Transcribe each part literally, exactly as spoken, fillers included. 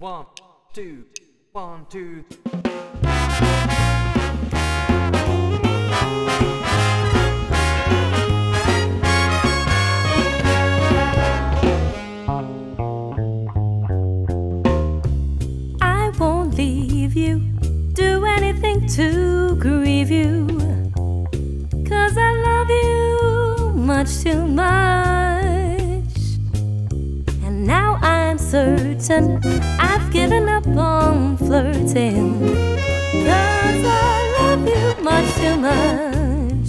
One, two, one, two. I won't leave you, do anything to grieve you, 'cause I love you much too much. And now I'm certain I've given up on flirting, 'cause I love you much too much.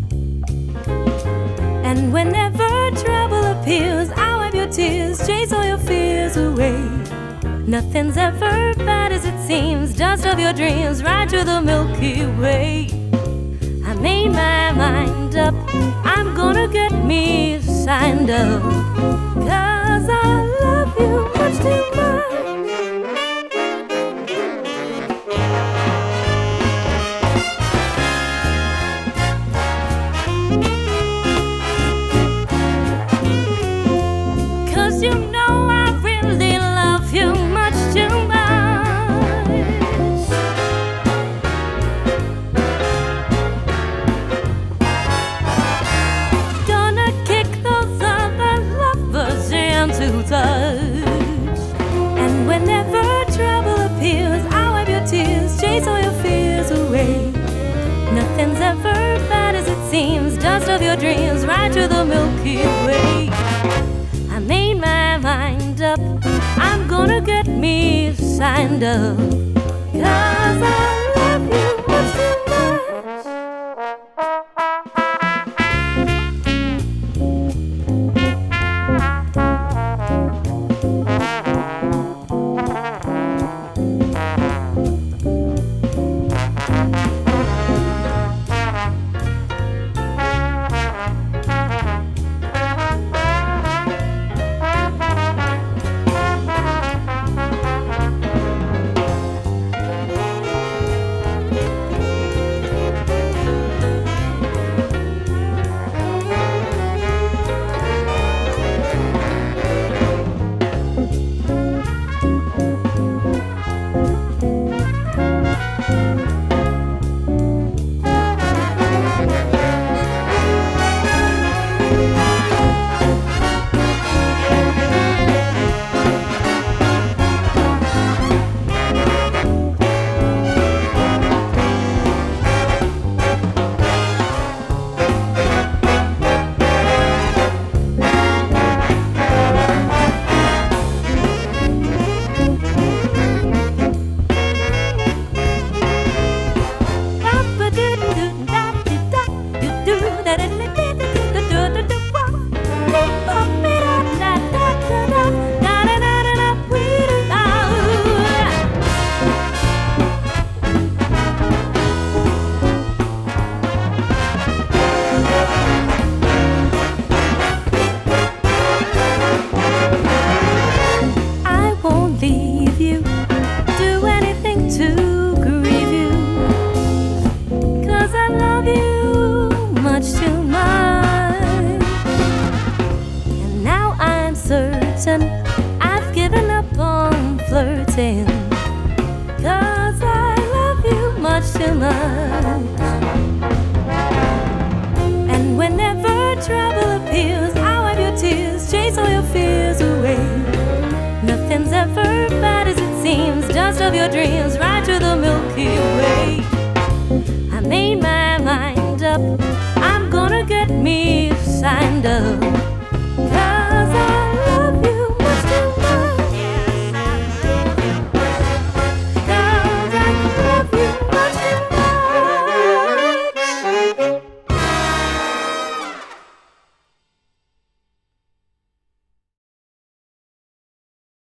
And whenever trouble appears, I'll wipe your tears, chase all your fears away. Nothing's ever bad as it seems, just of your dreams, right to the Milky Way. I made my mind up, I'm gonna get me signed up, 'cause I love you much too much. Cause you know I really love you much too much. Gonna kick those other lovers into touch. And whenever trouble appears, I'll wipe your tears, chase all your fears away. Nothing's ever bad as it seems, just of your dreams, right to the Milky Way. I made my mind up, I'm gonna get me signed up, 'cause I love you much too much. Leave you, do anything to grieve you, 'cause I love you much too much. And now I'm certain I've given up on flirting, 'cause I love you much too much. And whenever trouble appears, I'll wipe your tears, chase all your fears away. Nothing's ever bad as it seems, just of your dreams, right to the Milky Way. I made my mind